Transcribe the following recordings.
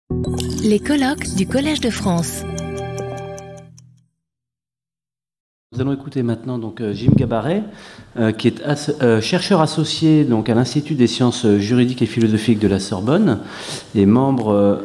Les colloques du Collège de France. Nous allons écouter maintenant donc Jim Gabarret, qui est chercheur associé donc à l'Institut des sciences juridiques et philosophiques de la Sorbonne et membre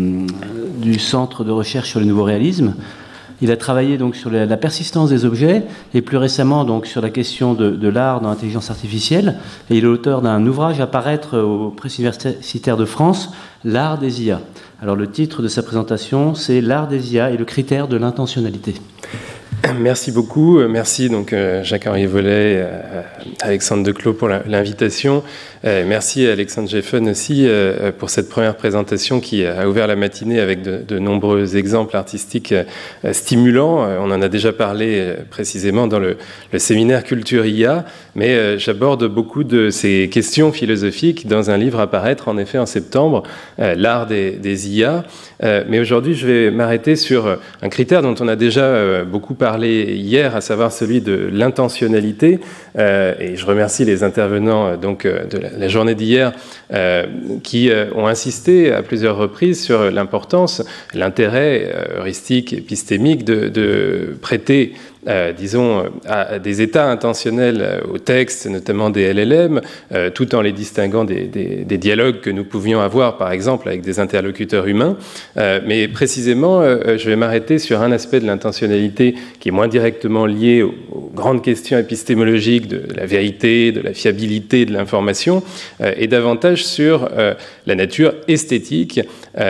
du Centre de recherche sur le nouveau réalisme. Il a travaillé donc sur la persistance des objets et plus récemment donc sur la question de l'art dans l'intelligence artificielle. Et il est l'auteur d'un ouvrage à paraître aux presses universitaires de France, L'art des IA. Alors le titre de sa présentation, c'est L'art des IA et le critère de l'intentionnalité. Merci beaucoup. Merci donc Jacques-Henri Vollet, Alexandre Declos pour l'invitation. Merci à Alexandre Geffen aussi pour cette première présentation qui a ouvert la matinée avec de nombreux exemples artistiques stimulants. On en a déjà parlé précisément dans le séminaire Culture IA, mais j'aborde beaucoup de ces questions philosophiques dans un livre à paraître en effet en septembre, L'art des IA. Mais aujourd'hui, je vais m'arrêter sur un critère dont on a déjà beaucoup parlé hier, à savoir celui de l'intentionnalité. Et je remercie les intervenants donc de la journée d'hier qui ont insisté à plusieurs reprises sur l'importance, l'intérêt heuristique, épistémique de prêter disons, à des états intentionnels au texte, notamment des LLM, tout en les distinguant des dialogues que nous pouvions avoir, par exemple, avec des interlocuteurs humains. Mais précisément, je vais m'arrêter sur un aspect de l'intentionnalité qui est moins directement lié aux grandes questions épistémologiques de la vérité, de la fiabilité de l'information, et davantage sur la nature esthétique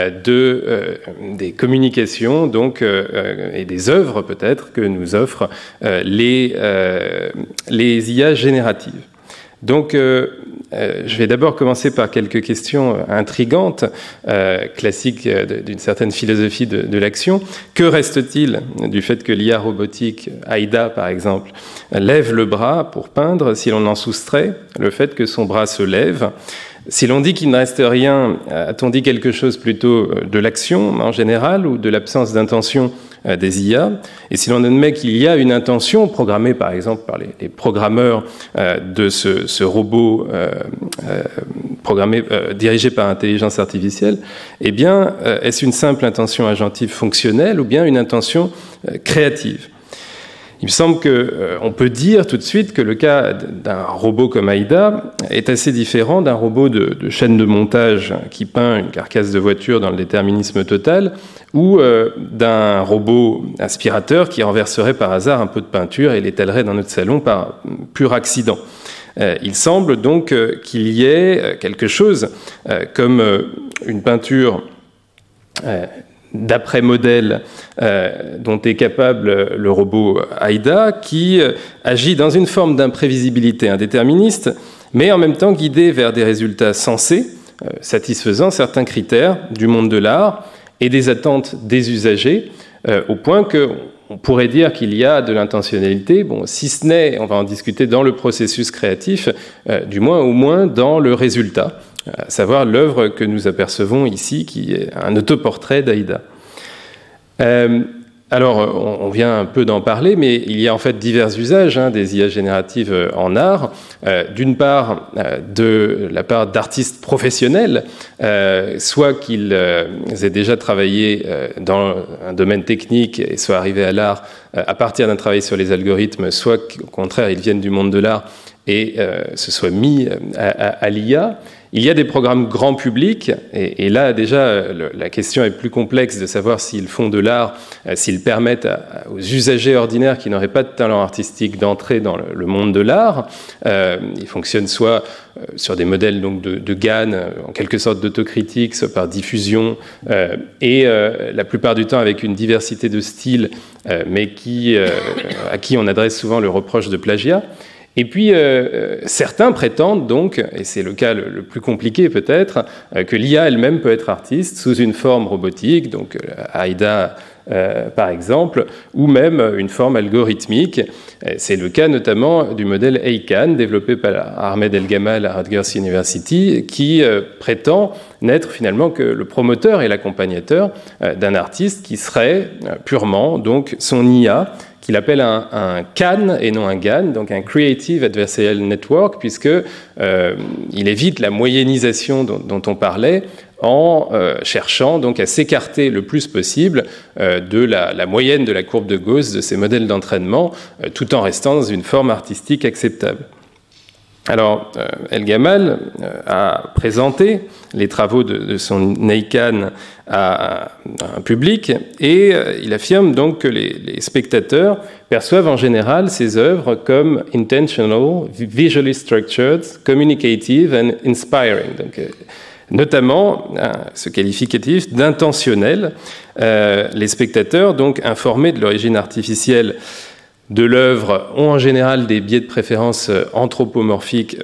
des communications donc, et des œuvres, peut-être, que nous offrent les IA génératives. Donc, je vais d'abord commencer par quelques questions intrigantes, classiques d'une certaine philosophie de l'action. Que reste-t-il du fait que l'IA robotique, AIDA par exemple, lève le bras pour peindre si l'on en soustrait le fait que son bras se lève ? Si l'on dit qu'il ne reste rien, a-t-on dit quelque chose plutôt de l'action en général ou de l'absence d'intention des IA? Et si l'on admet qu'il y a une intention programmée par exemple par les programmeurs de ce robot dirigé par intelligence artificielle, eh bien, est-ce une simple intention agentive fonctionnelle ou bien une intention créative? Il me semble qu'on peut dire tout de suite que le cas d'un robot comme AIDA est assez différent d'un robot de chaîne de montage qui peint une carcasse de voiture dans le déterminisme total ou d'un robot aspirateur qui renverserait par hasard un pot de peinture et l'étalerait dans notre salon par pur accident. Il semble donc qu'il y ait quelque chose comme une peinture d'après modèle dont est capable le robot AIDA, qui agit dans une forme d'imprévisibilité indéterministe, mais en même temps guidé vers des résultats sensés, satisfaisant certains critères du monde de l'art et des attentes des usagers, au point qu'on pourrait dire qu'il y a de l'intentionnalité, bon, si ce n'est, on va en discuter dans le processus créatif, du moins au moins dans le résultat, à savoir l'œuvre que nous apercevons ici, qui est un autoportrait d'AIDA. Alors, on vient un peu d'en parler, mais il y a en fait divers usages des IA génératives en art. D'une part, de la part d'artistes professionnels, soit qu'ils aient déjà travaillé dans un domaine technique et soient arrivés à l'art à partir d'un travail sur les algorithmes, soit qu'au contraire, ils viennent du monde de l'art et se soient mis à l'IA. Il y a des programmes grand public, et là déjà la question est plus complexe de savoir s'ils font de l'art, s'ils permettent aux usagers ordinaires qui n'auraient pas de talent artistique d'entrer dans le monde de l'art. Ils fonctionnent soit sur des modèles donc de GAN, en quelque sorte d'autocritique, soit par diffusion, et la plupart du temps avec une diversité de styles, mais à qui on adresse souvent le reproche de plagiat. Et puis, certains prétendent donc, et c'est le cas le plus compliqué peut-être, que l'IA elle-même peut être artiste sous une forme robotique, donc AIDA par exemple, ou même une forme algorithmique. C'est le cas notamment du modèle AICAN, développé par Ahmed El Gamal à Rutgers University, qui prétend n'être finalement que le promoteur et l'accompagnateur d'un artiste qui serait purement donc son IA, qu'il appelle un CAN et non un GAN, donc un Creative Adversarial Network, puisque il évite la moyennisation dont on parlait en cherchant donc à s'écarter le plus possible de la moyenne de la courbe de Gauss de ces modèles d'entraînement, tout en restant dans une forme artistique acceptable. Alors, El Gamal a présenté les travaux de son NAICAN à un public et il affirme donc que les spectateurs perçoivent en général ces œuvres comme intentional, visually structured, communicative and inspiring. Donc, notamment ce qualificatif d'intentionnel. Les spectateurs, donc informés de l'origine artificielle de l'œuvre, ont en général des biais de préférence anthropocentriques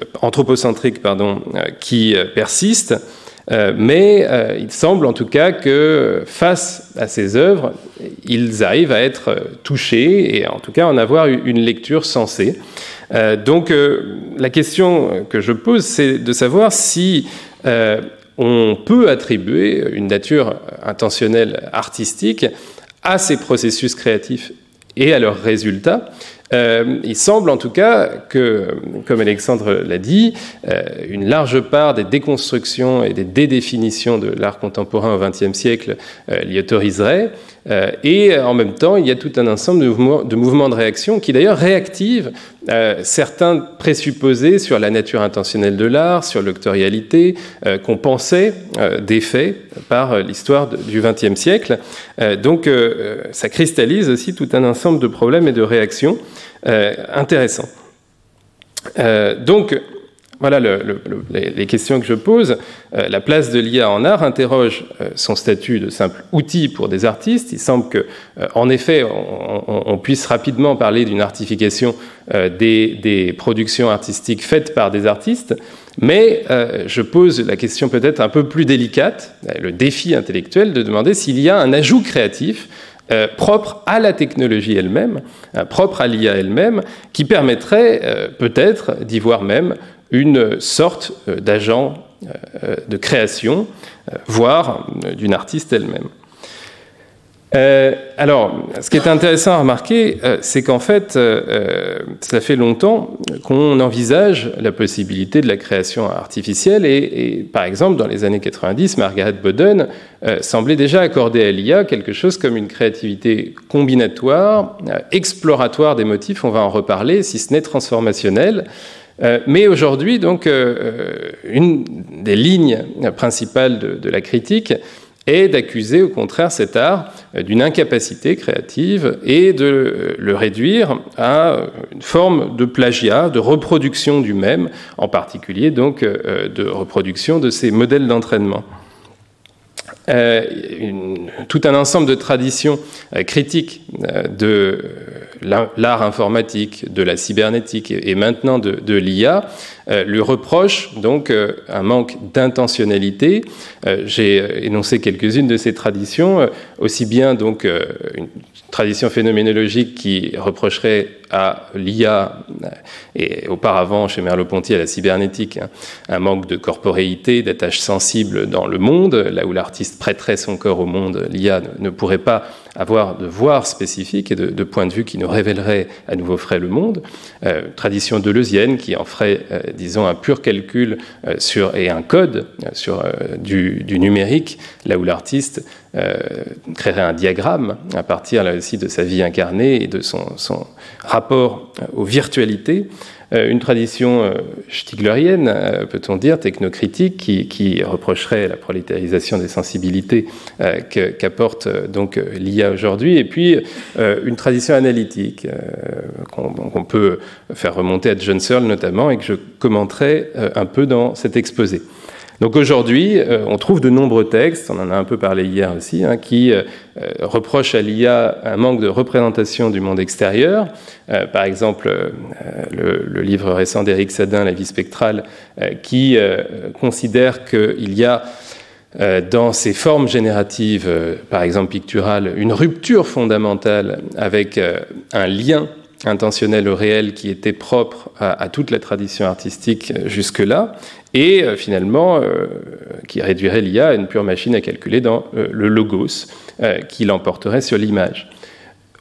qui persistent, mais il semble en tout cas que face à ces œuvres, ils arrivent à être touchés et en tout cas en avoir une lecture sensée. Donc la question que je pose, c'est de savoir si on peut attribuer une nature intentionnelle artistique à ces processus créatifs et à leurs résultats. Il semble en tout cas que, comme Alexandre l'a dit, une large part des déconstructions et des dédéfinitions de l'art contemporain au XXe siècle l'y autoriseraient. Et en même temps, il y a tout un ensemble de mouvements de réaction qui d'ailleurs réactivent certains présupposés sur la nature intentionnelle de l'art, sur l'octorialité, qu'on pensait défaits par l'histoire du XXe siècle. Donc ça cristallise aussi tout un ensemble de problèmes et de réactions intéressants. Donc, voilà les questions que je pose. La place de l'IA en art interroge son statut de simple outil pour des artistes. Il semble qu'en effet, on puisse rapidement parler d'une artification des productions artistiques faites par des artistes, mais je pose la question peut-être un peu plus délicate, le défi intellectuel de demander s'il y a un ajout créatif propre à la technologie elle-même, propre à l'IA elle-même, qui permettrait peut-être d'y voir même une sorte d'agent de création, voire d'une artiste elle-même. Alors, ce qui est intéressant à remarquer, c'est qu'en fait, ça fait longtemps qu'on envisage la possibilité de la création artificielle et par exemple, dans les années 90, Margaret Boden semblait déjà accorder à l'IA quelque chose comme une créativité combinatoire, exploratoire des motifs, on va en reparler, si ce n'est transformationnelle. Mais aujourd'hui, donc, une des lignes principales de la critique est d'accuser au contraire cet art d'une incapacité créative et de le réduire à une forme de plagiat, de reproduction du même, en particulier donc de reproduction de ces modèles d'entraînement. Tout un ensemble de traditions critiques de l'art informatique, de la cybernétique et maintenant de l'IA lui reproche donc un manque d'intentionnalité. J'ai énoncé quelques-unes de ces traditions, aussi bien donc une tradition phénoménologique qui reprocherait à l'IA et auparavant chez Merleau-Ponty à la cybernétique un manque de corporéité, d'attache sensible dans le monde, là où l'artiste prêterait son corps au monde, l'IA ne pourrait pas avoir de voir spécifique et de point de vue qui nous révélerait, à nouveau ferait le monde. Tradition deleuzienne qui en ferait, disons, un pur calcul et un code sur du numérique, là où l'artiste créerait un diagramme à partir là aussi de sa vie incarnée et de son rapport aux virtualités. Une tradition stiglerienne, peut-on dire, technocritique, qui reprocherait la prolétarisation des sensibilités qu'apporte donc l'IA aujourd'hui, et puis une tradition analytique qu'on peut faire remonter à John Searle notamment, et que je commenterai un peu dans cet exposé. Donc aujourd'hui, on trouve de nombreux textes, on en a un peu parlé hier aussi, qui reprochent à l'IA un manque de représentation du monde extérieur. Par exemple, le livre récent d'Éric Sadin, La vie spectrale, qui considère qu'il y a dans ces formes génératives, par exemple picturales, une rupture fondamentale avec un lien intentionnel au réel qui était propre à toute la tradition artistique jusque-là, et finalement qui réduirait l'IA à une pure machine à calculer dans le logos qui l'emporterait sur l'image.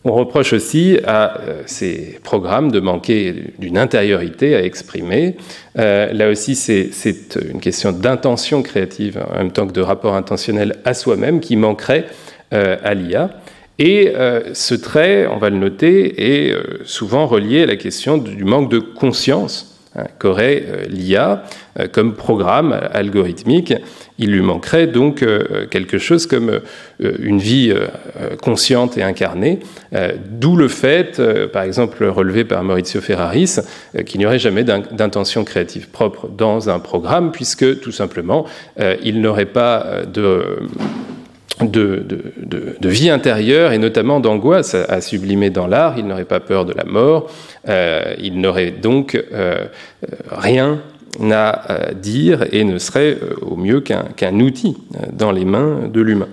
On reproche aussi à ces programmes de manquer d'une intériorité à exprimer. Là aussi, c'est une question d'intention créative en même temps que de rapport intentionnel à soi-même qui manquerait à l'IA. Et ce trait, on va le noter, est souvent relié à la question du manque de conscience qu'aurait l'IA comme programme algorithmique. Il lui manquerait donc quelque chose comme une vie consciente et incarnée, d'où le fait, par exemple relevé par Maurizio Ferraris, qu'il n'y aurait jamais d'intention créative propre dans un programme, puisque tout simplement, il n'aurait pas de vie intérieure et notamment d'angoisse à sublimer dans l'art. Il n'aurait pas peur de la mort, il n'aurait donc rien à dire et ne serait au mieux qu'un outil dans les mains de l'humain.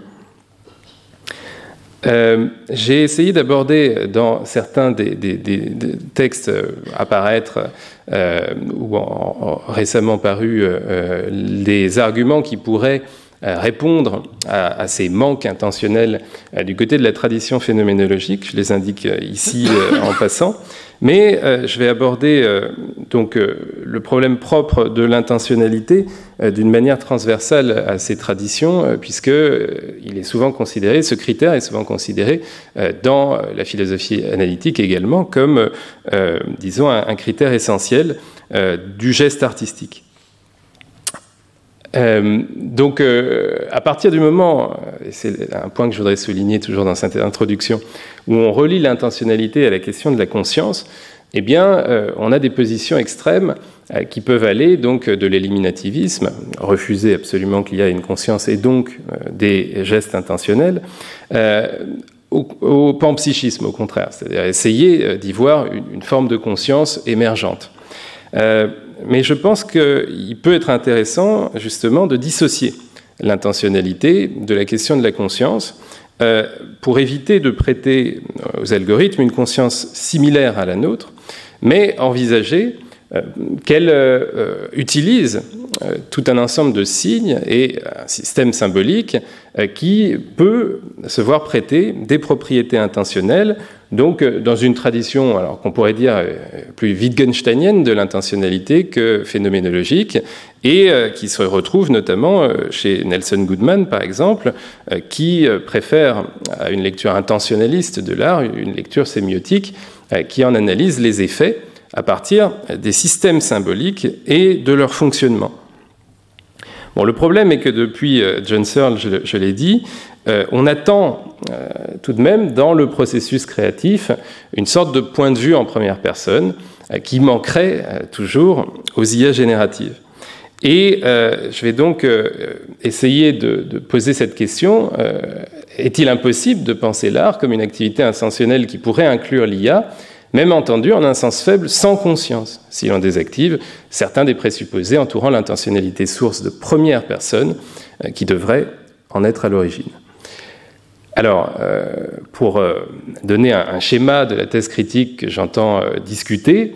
J'ai essayé d'aborder dans certains des textes à paraître ou récemment parus des arguments qui pourraient répondre à ces manques intentionnels du côté de la tradition phénoménologique. Je les indique ici en passant. Mais je vais aborder donc le problème propre de l'intentionnalité d'une manière transversale à ces traditions, puisqu'il est souvent considéré, ce critère est souvent considéré dans la philosophie analytique également comme, disons, un critère essentiel du geste artistique. Donc, à partir du moment, et c'est un point que je voudrais souligner toujours dans cette introduction, où on relie l'intentionnalité à la question de la conscience, eh bien, on a des positions extrêmes qui peuvent aller donc de l'éliminativisme, refuser absolument qu'il y ait une conscience et donc des gestes intentionnels, au panpsychisme, au contraire, c'est-à-dire essayer d'y voir une forme de conscience émergente. Mais je pense qu'il peut être intéressant, justement, de dissocier l'intentionnalité de la question de la conscience pour éviter de prêter aux algorithmes une conscience similaire à la nôtre, mais envisager qu'elle utilise tout un ensemble de signes et un système symbolique qui peut se voir prêter des propriétés intentionnelles, donc dans une tradition alors qu'on pourrait dire plus wittgensteinienne de l'intentionnalité que phénoménologique, et qui se retrouve notamment chez Nelson Goodman, par exemple, qui préfère à une lecture intentionnaliste de l'art une lecture sémiotique qui en analyse les effets à partir des systèmes symboliques et de leur fonctionnement. Bon, le problème est que depuis John Searle, je l'ai dit, on attend tout de même dans le processus créatif une sorte de point de vue en première personne qui manquerait toujours aux IA génératives. Et je vais donc essayer de poser cette question. Est-il impossible de penser l'art comme une activité intentionnelle qui pourrait inclure l'IA, même entendu en un sens faible, sans conscience, si l'on désactive certains des présupposés entourant l'intentionnalité source de première personne qui devrait en être à l'origine. Alors, pour donner un schéma de la thèse critique que j'entends discuter,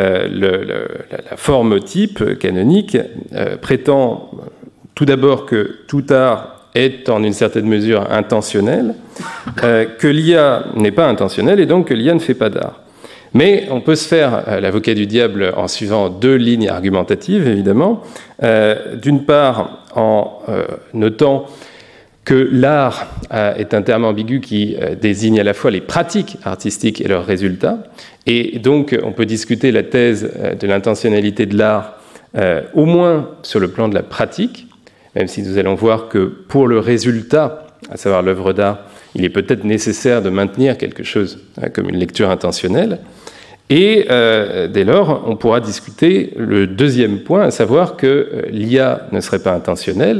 la forme type canonique prétend tout d'abord que tout art est en une certaine mesure intentionnel, que l'IA n'est pas intentionnelle et donc que l'IA ne fait pas d'art. Mais on peut se faire l'avocat du diable en suivant deux lignes argumentatives, évidemment. D'une part, en notant que l'art est un terme ambigu qui désigne à la fois les pratiques artistiques et leurs résultats. Et donc, on peut discuter la thèse de l'intentionnalité de l'art au moins sur le plan de la pratique, même si nous allons voir que pour le résultat, à savoir l'œuvre d'art, il est peut-être nécessaire de maintenir quelque chose comme une lecture intentionnelle. Et dès lors, on pourra discuter le deuxième point, à savoir que l'IA ne serait pas intentionnelle.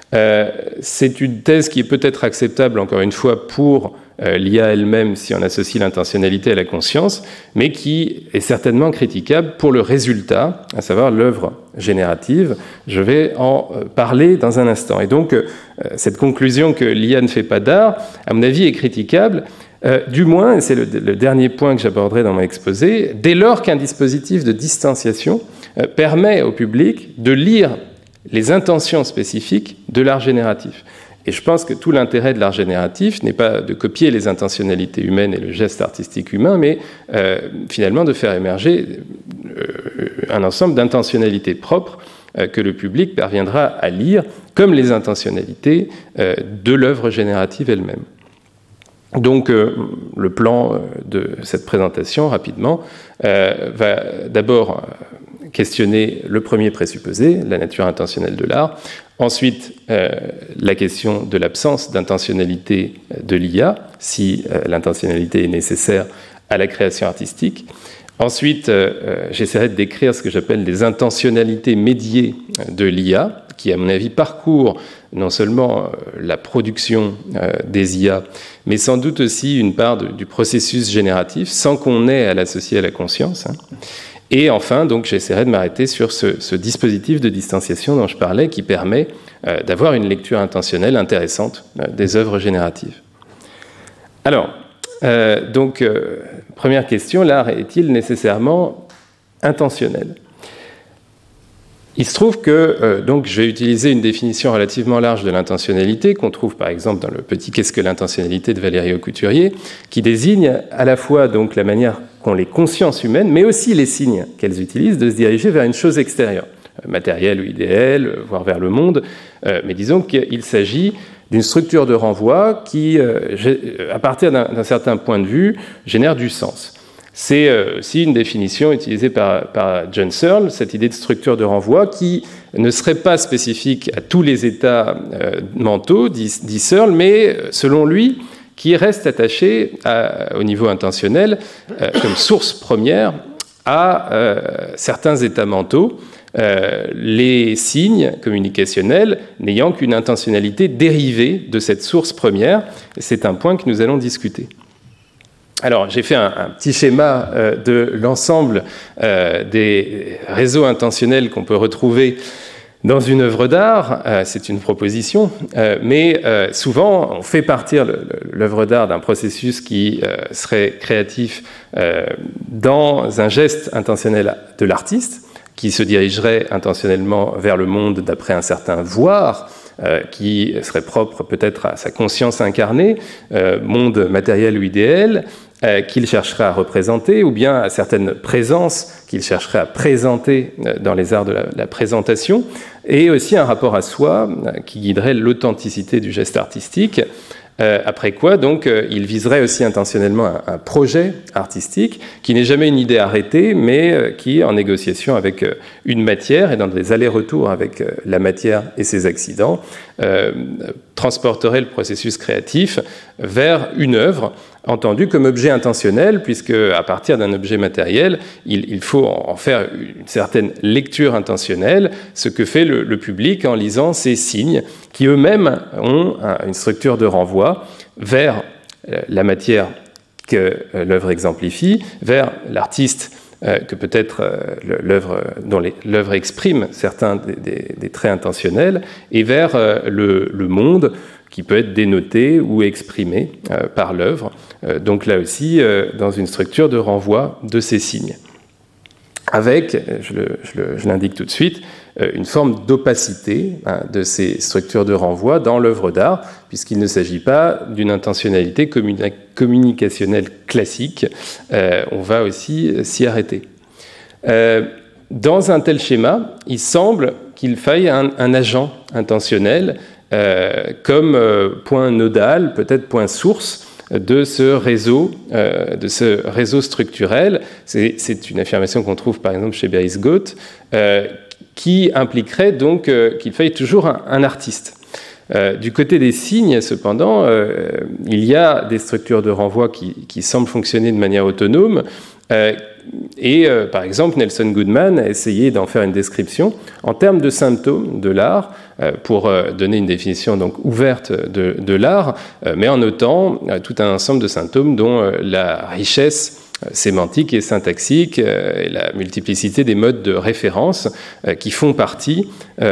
C'est une thèse qui est peut-être acceptable, encore une fois, pour l'IA elle-même, si on associe l'intentionnalité à la conscience, mais qui est certainement critiquable pour le résultat, à savoir l'œuvre générative. Je vais en parler dans un instant. Et donc, cette conclusion que l'IA ne fait pas d'art, à mon avis, est critiquable, du moins, et c'est le dernier point que j'aborderai dans mon exposé, dès lors qu'un dispositif de distanciation permet au public de lire les intentions spécifiques de l'art génératif. Et je pense que tout l'intérêt de l'art génératif n'est pas de copier les intentionnalités humaines et le geste artistique humain, mais finalement de faire émerger un ensemble d'intentionnalités propres que le public parviendra à lire comme les intentionnalités de l'œuvre générative elle-même. Donc, le plan de cette présentation, rapidement, va d'abord questionner le premier présupposé, la nature intentionnelle de l'art. Ensuite, la question de l'absence d'intentionnalité de l'IA, si l'intentionnalité est nécessaire à la création artistique. Ensuite, j'essaierai de décrire ce que j'appelle les intentionnalités médiées de l'IA, qui, à mon avis, parcourent non seulement la production des IA, mais sans doute aussi une part du processus génératif, sans qu'on ait à l'associer à la conscience. Et enfin, donc, j'essaierai de m'arrêter sur ce dispositif de distanciation dont je parlais, qui permet d'avoir une lecture intentionnelle intéressante des œuvres génératives. Alors, première question, l'art est-il nécessairement intentionnel ? Il se trouve que, donc, je vais utiliser une définition relativement large de l'intentionnalité, qu'on trouve par exemple dans le petit « Qu'est-ce que l'intentionnalité » de Valérie Aucouturier, qui désigne à la fois donc la manière qu'ont les consciences humaines, mais aussi les signes qu'elles utilisent de se diriger vers une chose extérieure, matérielle ou idéale, voire vers le monde. Mais disons qu'il s'agit d'une structure de renvoi qui, à partir d'un certain point de vue, génère du sens. C'est aussi une définition utilisée par John Searle, cette idée de structure de renvoi qui ne serait pas spécifique à tous les états mentaux, dit Searle, mais selon lui, qui reste attaché au niveau intentionnel comme source première à certains états mentaux, les signes communicationnels n'ayant qu'une intentionnalité dérivée de cette source première. C'est un point que nous allons discuter. Alors, j'ai fait un petit schéma de l'ensemble des réseaux intentionnels qu'on peut retrouver dans une œuvre d'art. C'est une proposition, mais souvent, on fait partir l'œuvre d'art d'un processus qui serait créatif dans un geste intentionnel de l'artiste, qui se dirigerait intentionnellement vers le monde d'après un certain voir, qui serait propre peut-être à sa conscience incarnée, monde matériel ou idéal, qu'il chercherait à représenter, ou bien à certaines présences qu'il chercherait à présenter dans les arts de la présentation, et aussi un rapport à soi qui guiderait l'authenticité du geste artistique. Après quoi, donc, il viserait aussi intentionnellement un projet artistique qui n'est jamais une idée arrêtée, mais qui, en négociation avec une matière et dans des allers-retours avec la matière et ses accidents, transporterait le processus créatif vers une œuvre entendue comme objet intentionnel, puisque à partir d'un objet matériel, il faut en faire une certaine lecture intentionnelle, ce que fait le public en lisant ces signes qui eux-mêmes ont une structure de renvoi vers la matière que l'œuvre exemplifie, vers l'artiste que peut-être dont l'œuvre exprime certains des traits intentionnels, et vers le monde qui peut être dénoté ou exprimé par l'œuvre. Donc là aussi, dans une structure de renvoi de ces signes. Avec, je l'indique tout de suite, une forme d'opacité de ces structures de renvoi dans l'œuvre d'art, puisqu'il ne s'agit pas d'une intentionnalité communicationnelle classique. On va aussi s'y arrêter. Dans un tel schéma, il semble qu'il faille un agent intentionnel comme point nodal, peut-être point source de ce réseau structurel. C'est une affirmation qu'on trouve par exemple chez Berisgoat, qui impliquerait donc qu'il faille toujours un artiste. Du côté des signes, cependant, il y a des structures de renvoi qui semblent fonctionner de manière autonome, et par exemple, Nelson Goodman a essayé d'en faire une description en termes de symptômes de l'art, pour donner une définition donc ouverte de l'art, mais en notant tout un ensemble de symptômes dont la richesse sémantique et syntaxique et la multiplicité des modes de référence qui font partie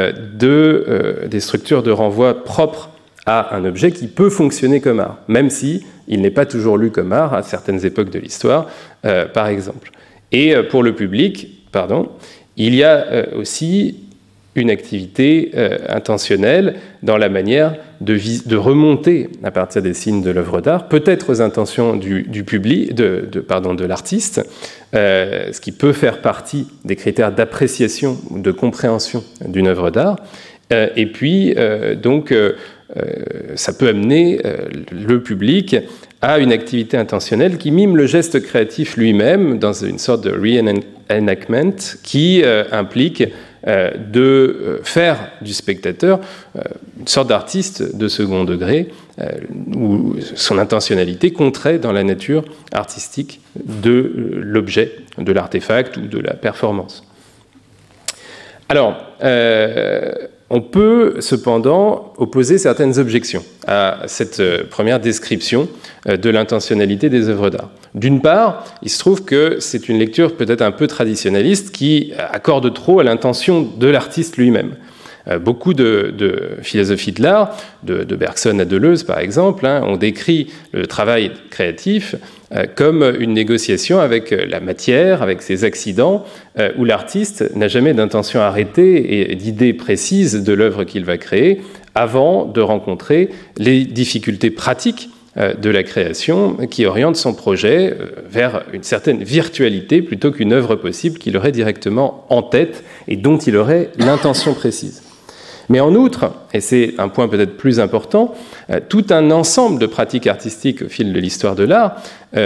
des structures de renvoi propres à un objet qui peut fonctionner comme art, même si il n'est pas toujours lu comme art à certaines époques de l'histoire, par exemple. Et pour le public, il y a aussi une activité intentionnelle dans la manière de remonter à partir des signes de l'œuvre d'art, peut-être aux intentions du public, de l'artiste, ce qui peut faire partie des critères d'appréciation ou de compréhension d'une œuvre d'art. Et puis, ça peut amener le public à une activité intentionnelle qui mime le geste créatif lui-même dans une sorte de reenactment qui implique de faire du spectateur une sorte d'artiste de second degré où son intentionnalité compterait dans la nature artistique de l'objet, de l'artefact ou de la performance. Alors, on peut cependant opposer certaines objections à cette première description de l'intentionnalité des œuvres d'art. D'une part, il se trouve que c'est une lecture peut-être un peu traditionnaliste qui accorde trop à l'intention de l'artiste lui-même. Beaucoup de philosophies de l'art, de Bergson à Deleuze par exemple, ont décrit le travail créatif comme une négociation avec la matière, avec ses accidents, où l'artiste n'a jamais d'intention arrêtée et d'idée précise de l'œuvre qu'il va créer avant de rencontrer les difficultés pratiques de la création qui orientent son projet vers une certaine virtualité plutôt qu'une œuvre possible qu'il aurait directement en tête et dont il aurait l'intention précise. Mais en outre, et c'est un point peut-être plus important, tout un ensemble de pratiques artistiques au fil de l'histoire de l'art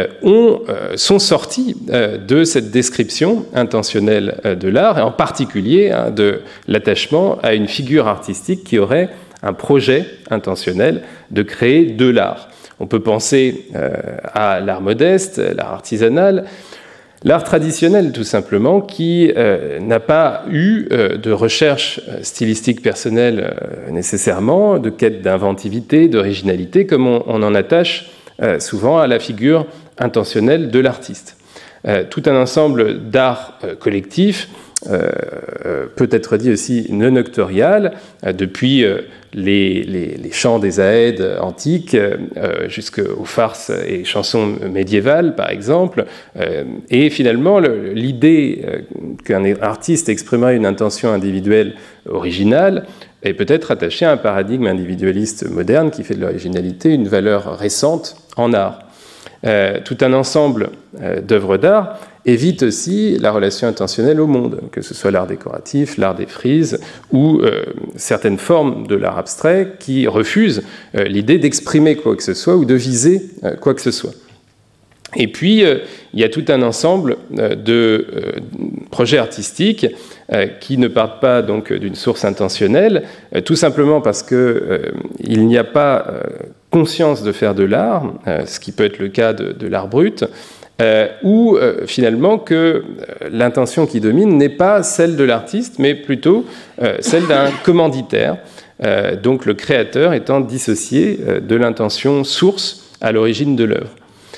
sont sorties de cette description intentionnelle de l'art, et en particulier de l'attachement à une figure artistique qui aurait un projet intentionnel de créer de l'art. On peut penser à l'art modeste, l'art artisanal, l'art traditionnel, tout simplement, qui n'a pas eu de recherche stylistique personnelle nécessairement, de quête d'inventivité, d'originalité, comme on en attache souvent à la figure intentionnelle de l'artiste. Tout un ensemble d'art collectifs peut être dit aussi non octorial, depuis les chants des Aèdes antiques jusqu'aux farces et chansons médiévales, par exemple. Et finalement, l'idée qu'un artiste exprimerait une intention individuelle originale est peut-être attachée à un paradigme individualiste moderne qui fait de l'originalité une valeur récente en art. Tout un ensemble d'œuvres d'art évite aussi la relation intentionnelle au monde, que ce soit l'art décoratif, l'art des frises ou certaines formes de l'art abstrait qui refusent l'idée d'exprimer quoi que ce soit ou de viser quoi que ce soit. Et puis, il y a tout un ensemble de projets artistiques qui ne partent pas donc d'une source intentionnelle, tout simplement parce qu'il n'y a pas conscience de faire de l'art, ce qui peut être le cas de l'art brut, ou finalement que l'intention qui domine n'est pas celle de l'artiste, mais plutôt celle d'un commanditaire, donc le créateur étant dissocié de l'intention source à l'origine de l'œuvre.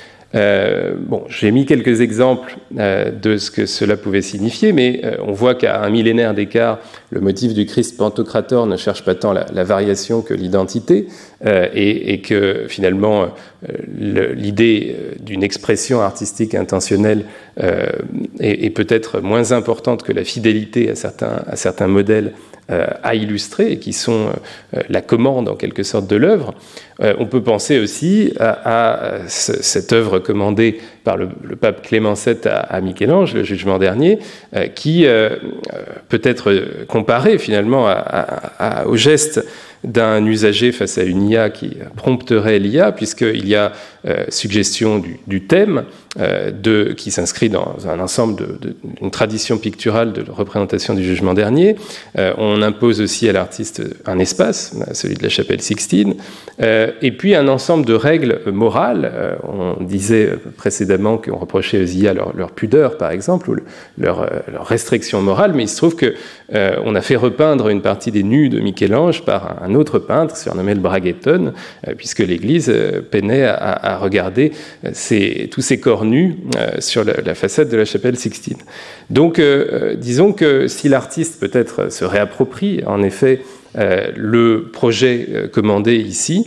J'ai mis quelques exemples de ce que cela pouvait signifier, mais on voit qu'à un millénaire d'écart, le motif du Christ Pantocrator ne cherche pas tant la variation que l'identité, et que finalement l'idée d'une expression artistique intentionnelle est peut-être moins importante que la fidélité à certains modèles à illustrer et qui sont la commande en quelque sorte de l'œuvre. On peut penser aussi à cette œuvre commandée par le pape Clément VII à Michel-Ange, le Jugement dernier, qui peut être comparé finalement au geste d'un usager face à une IA qui prompterait l'IA, puisqu'il y a suggestion du thème qui s'inscrit dans un ensemble d'une tradition picturale de représentation du Jugement dernier. On impose aussi à l'artiste un espace, celui de la chapelle Sixtine, et puis un ensemble de règles morales. On disait précédemment qu'on reprochait aux IA leur pudeur, par exemple, ou leur restriction morale, mais il se trouve qu'on a fait repeindre une partie des nus de Michel-Ange par un autre peintre surnommé le Bragetton, puisque l'Église peinait à regarder tous ces corps nus sur la façade de la chapelle Sixtine. Donc, disons que si l'artiste peut-être se réapproprie, en effet, le projet commandé ici,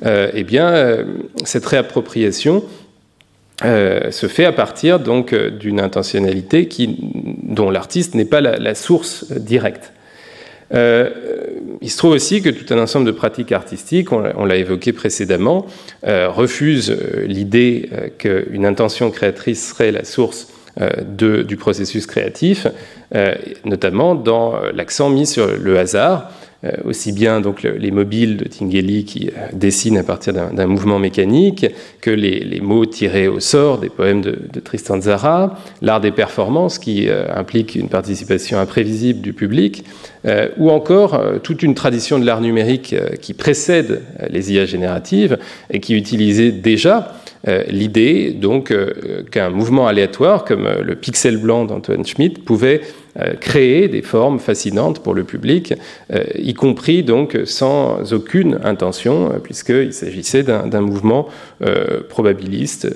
cette réappropriation se fait à partir donc d'une intentionnalité dont l'artiste n'est pas la source directe. Il se trouve aussi que tout un ensemble de pratiques artistiques, on l'a évoqué précédemment, refusent l'idée qu'une intention créatrice serait la source du processus créatif, notamment dans l'accent mis sur le hasard, aussi bien donc les mobiles de Tinguely qui dessinent à partir d'un mouvement mécanique, que les mots tirés au sort des poèmes de Tristan Tzara, l'art des performances qui implique une participation imprévisible du public, ou encore toute une tradition de l'art numérique qui précède les IA génératives et qui utilisait déjà l'idée donc qu'un mouvement aléatoire comme le pixel blanc d'Antoine Schmitt pouvait créer des formes fascinantes pour le public, y compris donc sans aucune intention, puisqu'il s'agissait d'un mouvement probabiliste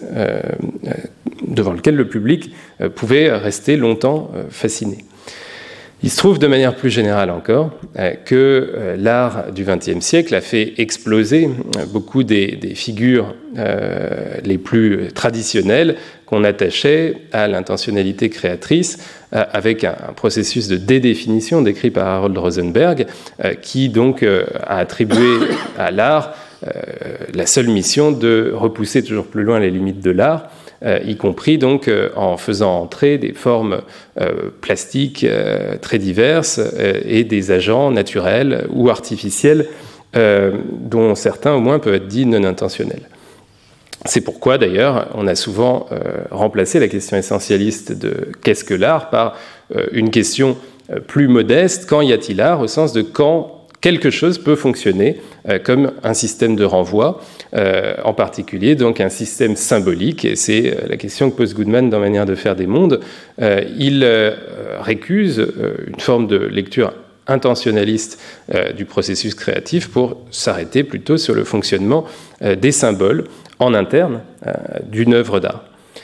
devant lequel le public pouvait rester longtemps fasciné. Il se trouve de manière plus générale encore que l'art du XXe siècle a fait exploser beaucoup des figures les plus traditionnelles qu'on attachait à l'intentionnalité créatrice, avec un processus de dédéfinition décrit par Harold Rosenberg, qui donc a attribué à l'art la seule mission de repousser toujours plus loin les limites de l'art, y compris donc en faisant entrer des formes plastiques très diverses et des agents naturels ou artificiels dont certains au moins peuvent être dits non intentionnels. C'est pourquoi d'ailleurs on a souvent remplacé la question essentialiste de qu'est-ce que l'art par une question plus modeste, quand y a-t-il art, au sens de quand quelque chose peut fonctionner comme un système de renvoi, en particulier donc un système symbolique, et c'est la question que pose Goodman dans Manière de faire des mondes. Il récuse une forme de lecture intentionnaliste du processus créatif pour s'arrêter plutôt sur le fonctionnement des symboles en interne d'une œuvre d'art.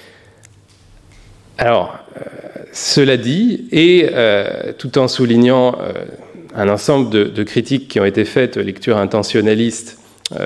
Alors, cela dit, et tout en soulignant un ensemble de critiques qui ont été faites aux lectures intentionnalistes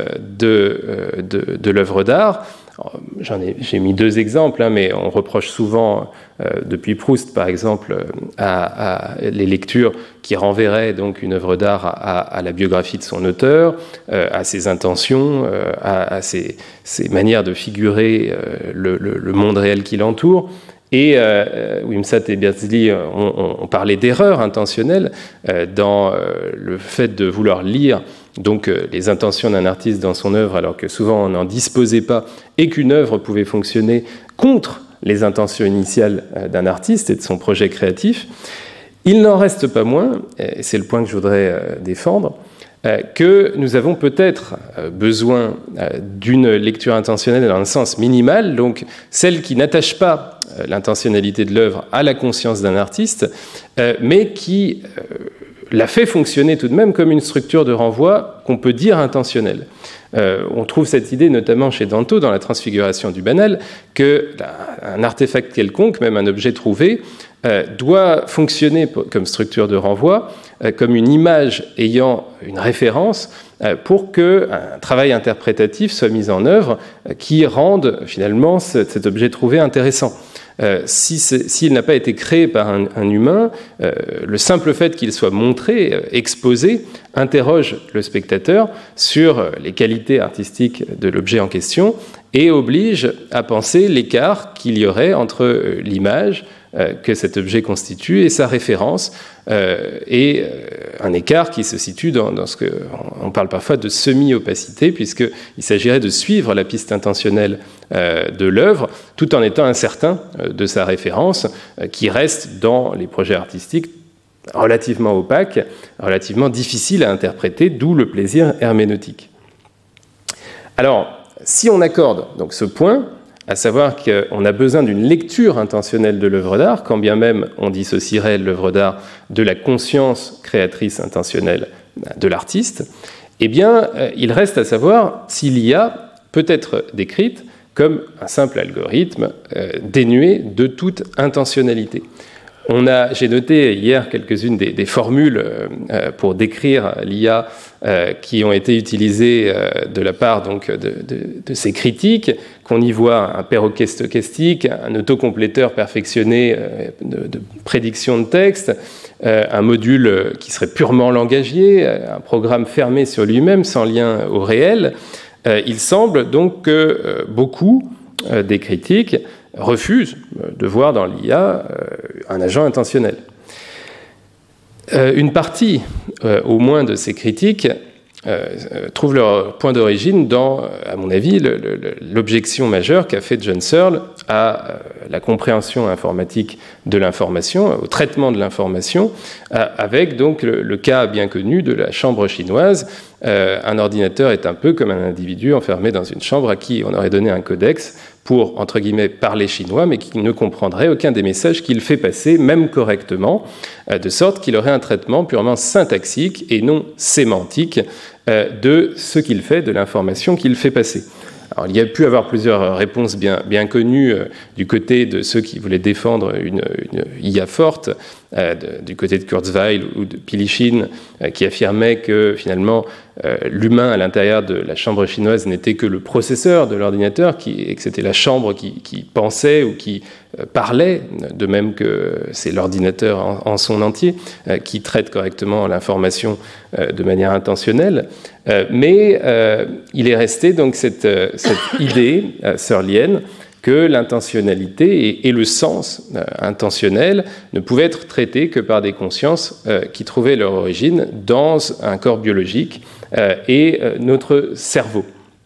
de l'œuvre d'art. J'ai mis deux exemples, mais on reproche souvent, depuis Proust par exemple, à les lectures qui renverraient donc une œuvre d'art à la biographie de son auteur, à ses intentions, à ses manières de figurer le monde réel qui l'entoure. Et Wimsatt et Beardsley ont parlé d'erreurs intentionnelles dans le fait de vouloir lire donc les intentions d'un artiste dans son œuvre, alors que souvent on n'en disposait pas, et qu'une œuvre pouvait fonctionner contre les intentions initiales d'un artiste et de son projet créatif. Il n'en reste pas moins, et c'est le point que je voudrais défendre, que nous avons peut-être besoin d'une lecture intentionnelle dans un sens minimal, donc celle qui n'attache pas l'intentionnalité de l'œuvre à la conscience d'un artiste, mais qui la fait fonctionner tout de même comme une structure de renvoi qu'on peut dire intentionnelle. On trouve cette idée notamment chez Danto dans la transfiguration du banal, qu'un artefact quelconque, même un objet trouvé, doit fonctionner comme structure de renvoi, comme une image ayant une référence, pour qu'un travail interprétatif soit mis en œuvre qui rende finalement cet objet trouvé intéressant. S'il n'a pas été créé par un humain, le simple fait qu'il soit montré, exposé, interroge le spectateur sur les qualités artistiques de l'objet en question et oblige à penser l'écart qu'il y aurait entre l'image que cet objet constitue et sa référence, et un écart qui se situe dans ce qu'on parle parfois de semi-opacité, puisqu'il s'agirait de suivre la piste intentionnelle de l'œuvre, tout en étant incertain de sa référence, qui reste dans les projets artistiques relativement opaque, relativement difficile à interpréter, d'où le plaisir herméneutique. Alors, si on accorde donc ce point, à savoir qu'on a besoin d'une lecture intentionnelle de l'œuvre d'art, quand bien même on dissocierait l'œuvre d'art de la conscience créatrice intentionnelle de l'artiste, eh bien, il reste à savoir si l'IA peut être décrite comme un simple algorithme dénué de toute intentionnalité. J'ai noté hier quelques-unes des formules pour décrire l'IA qui ont été utilisées de la part donc, de ces critiques, qu'on y voit un perroquet stochastique, un autocompléteur perfectionné de prédiction de texte, un module qui serait purement langagier, un programme fermé sur lui-même, sans lien au réel. Il semble donc que beaucoup des critiques refusent de voir dans l'IA un agent intentionnel. Une partie, au moins, de ces critiques trouvent leur point d'origine dans, à mon avis, l'objection majeure qu'a fait John Searle à la compréhension informatique de l'information, au traitement de l'information, avec donc le cas bien connu de la chambre chinoise. Un ordinateur est un peu comme un individu enfermé dans une chambre à qui on aurait donné un codex pour, entre guillemets, parler chinois, mais qui ne comprendrait aucun des messages qu'il fait passer, même correctement, de sorte qu'il aurait un traitement purement syntaxique et non sémantique de ce qu'il fait, de l'information qu'il fait passer. Alors, il y a pu avoir plusieurs réponses bien connues du côté de ceux qui voulaient défendre une IA forte, du côté de Kurzweil ou de Pilichin, qui affirmaient que finalement l'humain à l'intérieur de la chambre chinoise n'était que le processeur de l'ordinateur, et que c'était la chambre qui pensait ou qui parlait, de même que c'est l'ordinateur en son entier qui traite correctement l'information de manière intentionnelle. Mais il est resté donc cette idée searlienne que l'intentionnalité et le sens intentionnel ne pouvaient être traités que par des consciences qui trouvaient leur origine dans un corps biologique et notre cerveau.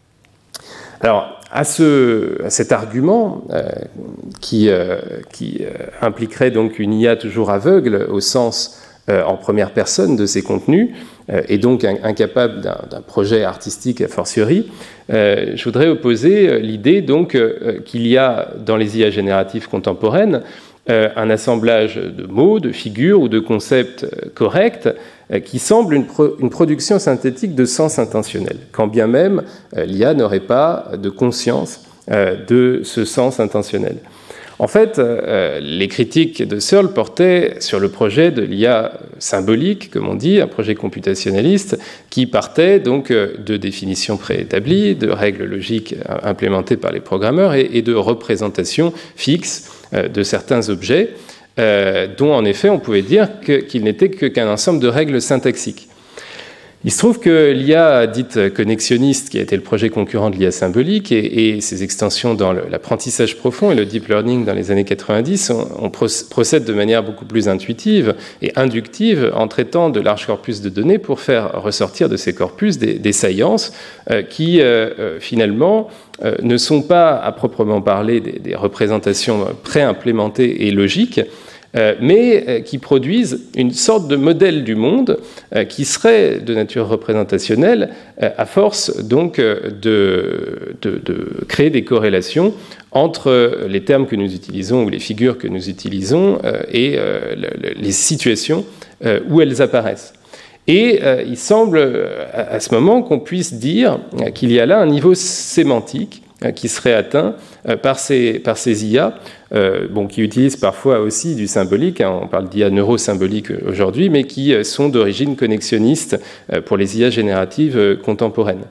Alors, à cet argument qui impliquerait donc une IA toujours aveugle au sens en première personne de ses contenus, et donc incapable d'un projet artistique a fortiori, je voudrais opposer l'idée donc qu'il y a dans les IA génératives contemporaines un assemblage de mots, de figures ou de concepts corrects qui semble une production synthétique de sens intentionnel, quand bien même l'IA n'aurait pas de conscience de ce sens intentionnel. En fait, les critiques de Searle portaient sur le projet de l'IA symbolique, comme on dit, un projet computationnaliste qui partait donc de définitions préétablies, de règles logiques implémentées par les programmeurs et de représentations fixes de certains objets, dont en effet on pouvait dire qu'ils n'étaient qu'un ensemble de règles syntaxiques. Il se trouve que l'IA dite connexionniste, qui a été le projet concurrent de l'IA symbolique, et ses extensions dans l'apprentissage profond et le deep learning dans les années 90, on procède de manière beaucoup plus intuitive et inductive en traitant de larges corpus de données pour faire ressortir de ces corpus des saillances qui, finalement, ne sont pas, à proprement parler, des représentations pré-implémentées et logiques, mais qui produisent une sorte de modèle du monde qui serait de nature représentationnelle à force donc de créer des corrélations entre les termes que nous utilisons ou les figures que nous utilisons et les situations où elles apparaissent. Et il semble à ce moment qu'on puisse dire qu'il y a là un niveau sémantique qui serait atteint par ces IA, qui utilisent parfois aussi du symbolique, on parle d'IA neurosymbolique aujourd'hui, mais qui sont d'origine connexionniste pour les IA génératives contemporaines.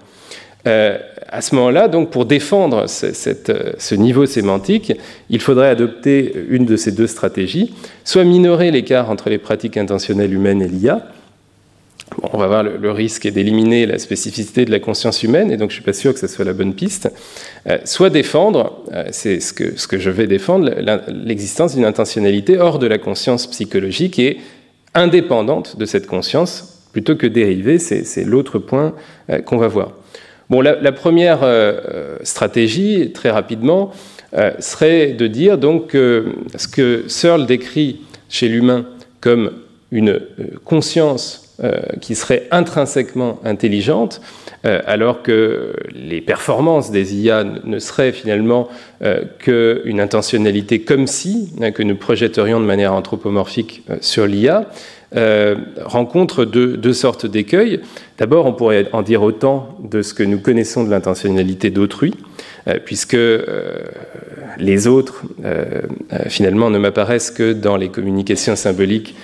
À ce moment-là, donc, pour défendre ce niveau sémantique, il faudrait adopter une de ces deux stratégies, soit minorer l'écart entre les pratiques intentionnelles humaines et l'IA. On va voir le risque est d'éliminer la spécificité de la conscience humaine, et donc je ne suis pas sûr que ce soit la bonne piste. Soit défendre, c'est ce que je vais défendre, l'existence d'une intentionnalité hors de la conscience psychologique et indépendante de cette conscience, plutôt que dérivée, c'est l'autre point qu'on va voir. Bon, la première stratégie, très rapidement, serait de dire donc ce que Searle décrit chez l'humain comme une conscience qui serait intrinsèquement intelligente, alors que les performances des IA ne seraient finalement qu'une intentionnalité comme si, que nous projetterions de manière anthropomorphique sur l'IA, rencontre deux sortes d'écueils. D'abord, on pourrait en dire autant de ce que nous connaissons de l'intentionnalité d'autrui, puisque les autres, finalement, ne m'apparaissent que dans les communications symboliques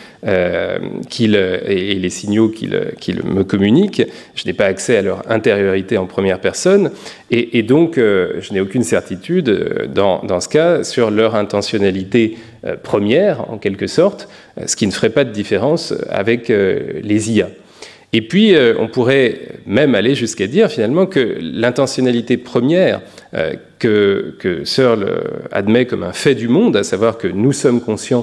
et les signaux qu'ils me communiquent. Je n'ai pas accès à leur intériorité en première personne, et donc je n'ai aucune certitude dans ce cas sur leur intentionnalité première, en quelque sorte, ce qui ne ferait pas de différence avec les IA. Et puis, on pourrait même aller jusqu'à dire finalement que l'intentionnalité première que Searle admet comme un fait du monde, à savoir que nous sommes conscients,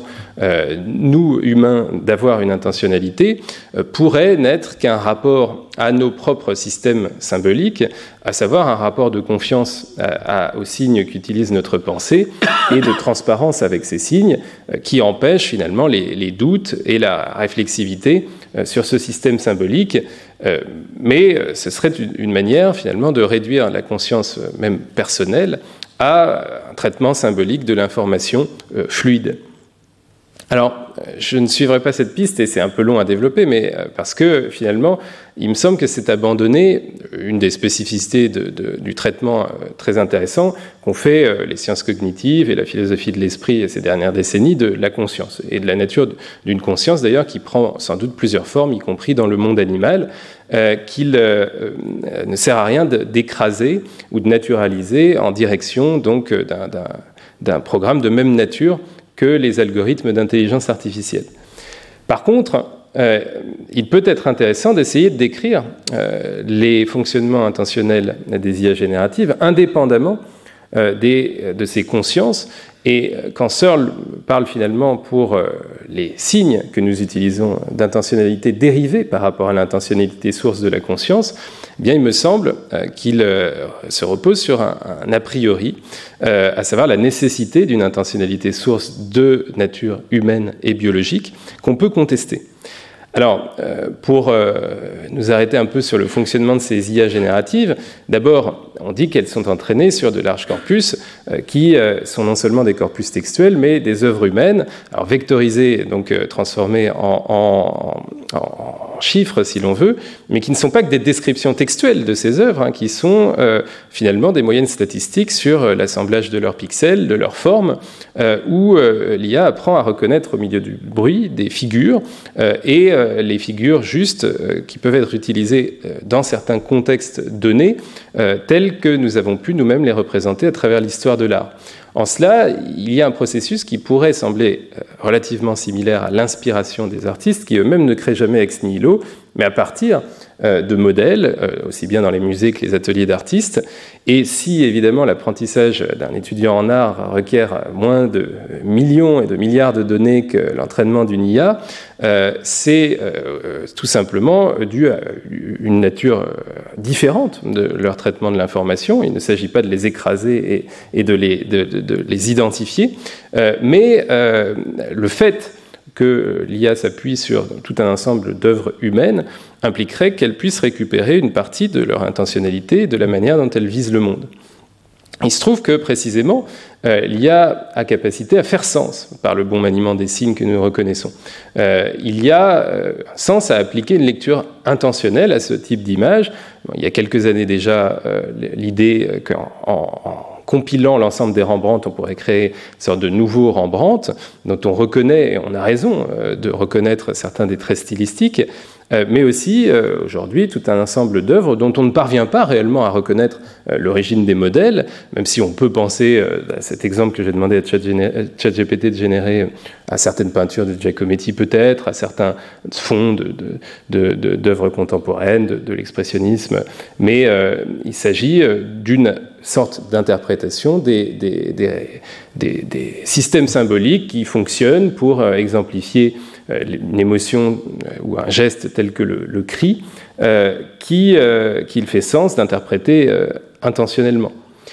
nous humains, d'avoir une intentionnalité, pourrait n'être qu'un rapport à nos propres systèmes symboliques, à savoir un rapport de confiance aux signes qu'utilise notre pensée et de transparence avec ces signes qui empêchent finalement les doutes et la réflexivité sur ce système symbolique. Mais ce serait une manière finalement de réduire la conscience même personnelle à un traitement symbolique de l'information fluide. Alors, je ne suivrai pas cette piste, et c'est un peu long à développer, mais parce que finalement, il me semble que c'est abandonner une des spécificités du traitement très intéressant qu'ont fait les sciences cognitives et la philosophie de l'esprit ces dernières décennies de la conscience, et de la nature d'une conscience d'ailleurs qui prend sans doute plusieurs formes, y compris dans le monde animal, qu'il ne sert à rien d'écraser ou de naturaliser en direction donc d'un programme de même nature que les algorithmes d'intelligence artificielle. Par contre, il peut être intéressant d'essayer de décrire les fonctionnements intentionnels des IA génératives indépendamment de ces consciences. Et quand Searle parle finalement pour les signes que nous utilisons d'intentionnalité dérivée par rapport à l'intentionnalité source de la conscience, eh bien, il me semble qu'il se repose sur un a priori, à savoir la nécessité d'une intentionnalité source de nature humaine et biologique qu'on peut contester. Alors, pour nous arrêter un peu sur le fonctionnement de ces IA génératives, d'abord, on dit qu'elles sont entraînées sur de larges corpus qui sont non seulement des corpus textuels, mais des œuvres humaines, alors vectorisées, donc transformées en chiffres, si l'on veut, mais qui ne sont pas que des descriptions textuelles de ces œuvres, qui sont finalement des moyennes statistiques sur l'assemblage de leurs pixels, de leurs formes, où l'IA apprend à reconnaître au milieu du bruit des figures et les figures justes qui peuvent être utilisées dans certains contextes donnés, tels que nous avons pu nous-mêmes les représenter à travers l'histoire de l'art. En cela, il y a un processus qui pourrait sembler relativement similaire à l'inspiration des artistes, qui eux-mêmes ne créent jamais ex nihilo, mais à partir de modèles, aussi bien dans les musées que les ateliers d'artistes. Et si, évidemment, l'apprentissage d'un étudiant en art requiert moins de millions et de milliards de données que l'entraînement d'une IA, c'est tout simplement dû à une nature différente de leur traitement de l'information. Il ne s'agit pas de les écraser et de les identifier, mais le fait que l'IA s'appuie sur tout un ensemble d'œuvres humaines impliquerait qu'elle puisse récupérer une partie de leur intentionnalité et de la manière dont elle vise le monde. Il se trouve que, précisément, l'IA a capacité à faire sens par le bon maniement des signes que nous reconnaissons. Il y a un sens à appliquer une lecture intentionnelle à ce type d'image. Il y a quelques années déjà, l'idée qu'en compilant l'ensemble des Rembrandt, on pourrait créer une sorte de nouveau Rembrandt, dont on reconnaît, et on a raison de reconnaître certains des traits stylistiques, mais aussi aujourd'hui tout un ensemble d'œuvres dont on ne parvient pas réellement à reconnaître l'origine des modèles, même si on peut penser à cet exemple que j'ai demandé à ChatGPT de générer, à certaines peintures de Giacometti peut-être, à certains fonds d'œuvres contemporaines, de l'expressionnisme, mais il s'agit d'une sorte d'interprétation des systèmes symboliques qui fonctionnent pour exemplifier une émotion ou un geste tel que le cri, qu'il fait sens d'interpréter intentionnellement.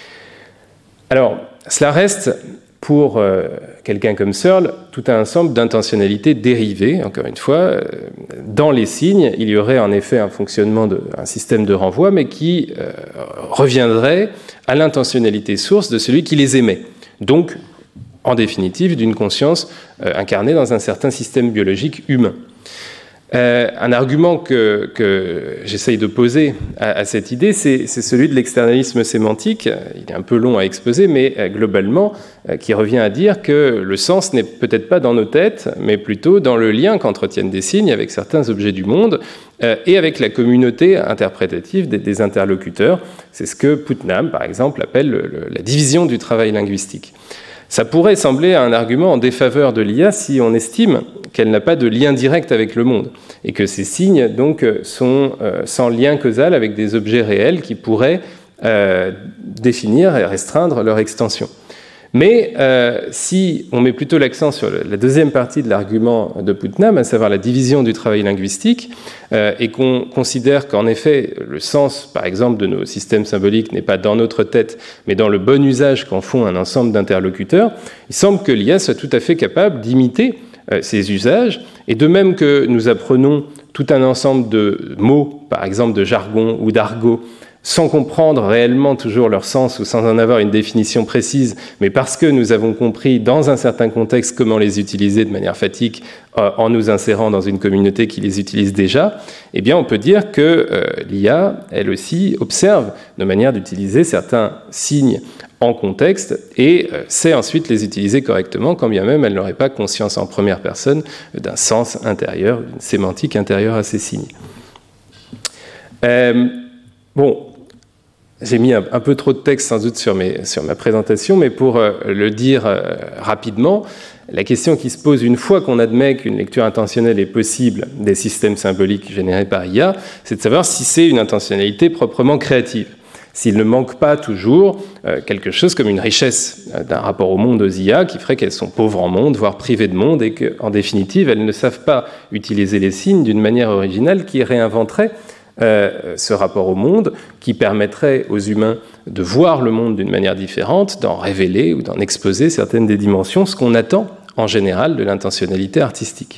Alors, cela reste, pour quelqu'un comme Searle, tout un ensemble d'intentionnalités dérivées. Encore une fois, dans les signes, il y aurait en effet un fonctionnement un système de renvoi, mais qui reviendrait à l'intentionnalité source de celui qui les émet. Donc, en définitive, d'une conscience incarnée dans un certain système biologique humain. Un argument que j'essaye de poser à cette idée, c'est celui de l'externalisme sémantique. Il est un peu long à exposer, mais globalement, qui revient à dire que le sens n'est peut-être pas dans nos têtes, mais plutôt dans le lien qu'entretiennent des signes avec certains objets du monde et avec la communauté interprétative des interlocuteurs. C'est ce que Putnam, par exemple, appelle la division du travail linguistique. Ça pourrait sembler un argument en défaveur de l'IA si on estime qu'elle n'a pas de lien direct avec le monde et que ces signes donc sont sans lien causal avec des objets réels qui pourraient définir et restreindre leur extension. Mais si on met plutôt l'accent sur la deuxième partie de l'argument de Putnam, à savoir la division du travail linguistique, et qu'on considère qu'en effet le sens, par exemple, de nos systèmes symboliques n'est pas dans notre tête, mais dans le bon usage qu'en font un ensemble d'interlocuteurs, il semble que l'IA soit tout à fait capable d'imiter ces usages, et de même que nous apprenons tout un ensemble de mots, par exemple de jargon ou d'argot, sans comprendre réellement toujours leur sens ou sans en avoir une définition précise, mais parce que nous avons compris dans un certain contexte comment les utiliser de manière fatigue en nous insérant dans une communauté qui les utilise déjà, eh bien on peut dire que l'IA, elle aussi, observe nos manières d'utiliser certains signes en contexte et sait ensuite les utiliser correctement, quand bien même elle n'aurait pas conscience en première personne d'un sens intérieur, d'une sémantique intérieure à ces signes. Bon, j'ai mis un peu trop de texte sans doute sur ma présentation, mais pour le dire rapidement, la question qui se pose une fois qu'on admet qu'une lecture intentionnelle est possible des systèmes symboliques générés par IA, c'est de savoir si c'est une intentionnalité proprement créative. S'il ne manque pas toujours quelque chose comme une richesse d'un rapport au monde aux IA qui ferait qu'elles sont pauvres en monde, voire privées de monde, et qu'en définitive, elles ne savent pas utiliser les signes d'une manière originale qui réinventerait ce rapport au monde, qui permettrait aux humains de voir le monde d'une manière différente, d'en révéler ou d'en exposer certaines des dimensions, ce qu'on attend en général de l'intentionnalité artistique.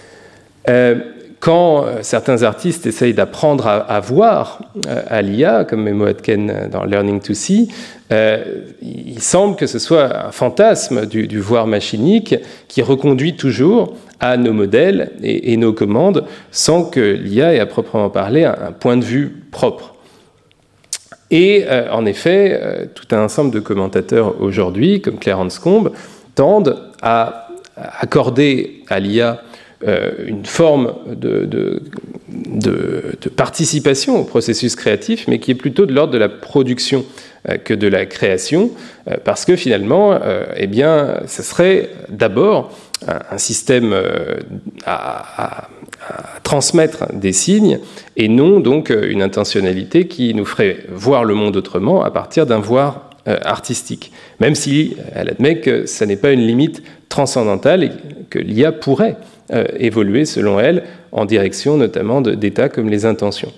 Quand certains artistes essayent d'apprendre à voir à l'IA, comme Memo Atken dans Learning to See, il semble que ce soit un fantasme du voir machinique qui reconduit toujours à nos modèles et nos commandes sans que l'IA ait à proprement parler un point de vue propre. Et en effet, tout un ensemble de commentateurs aujourd'hui, comme Clarence Combe, tendent à accorder à l'IA une forme de participation au processus créatif, mais qui est plutôt de l'ordre de la production que de la création, parce que finalement, eh bien, ce serait d'abord un système à transmettre des signes, et non donc une intentionnalité qui nous ferait voir le monde autrement à partir d'un voir artistique, même si elle admet que ça n'est pas une limite transcendantale et que l'IA pourrait évoluer, selon elle, en direction notamment d'états comme les intentions.